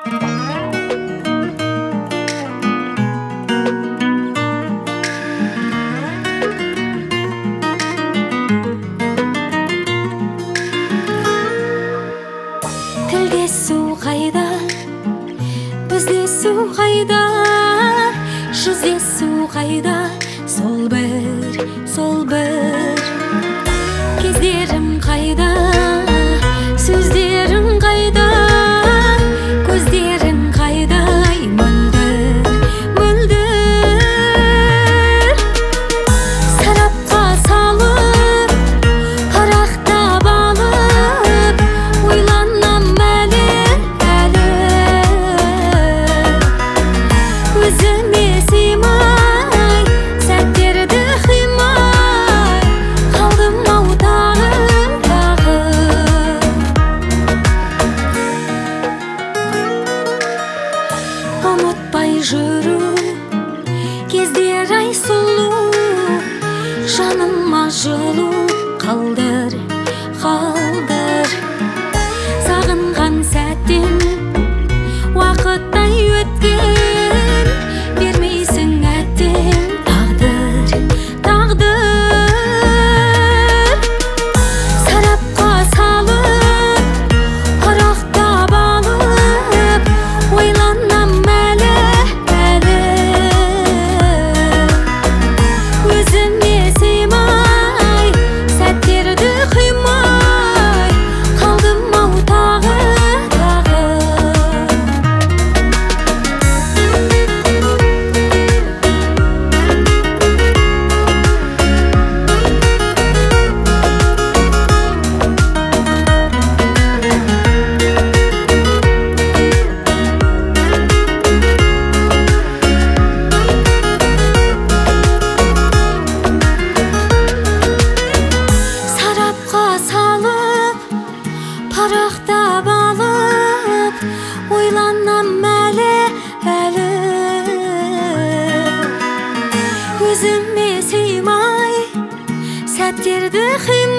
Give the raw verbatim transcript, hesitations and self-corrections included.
Тілдесу қайда, біздесу қайда, жүздесу қайда, сол бір, сол бір. Кездерім қайда, сөздерім қайда, көздерің қайда, мөлдір, мөлдір. Сарапқа салып, қарақтап алып, ойланам әлі, әлі. Өзіме сыймай, сәттерді қимай, қалдым ау тағы, тағы. Ұмытпай жүру, кездер ай сұлу, жаныма жылу қалдыр, қалдыр. Сағынған сәттен уақыттай өткен, бермейсің әттең тағдыр, тағдыр. Сарапқа салып, қарақтап алып, ойланам әлі, әлі. Өзіме сыймай, сәттерді қимай, қалдым ау тағы, тағы. Сарапқа салып, парақтап алып, ойланам әлі, әлі. Өзіме сыймай, сәттерді қимай,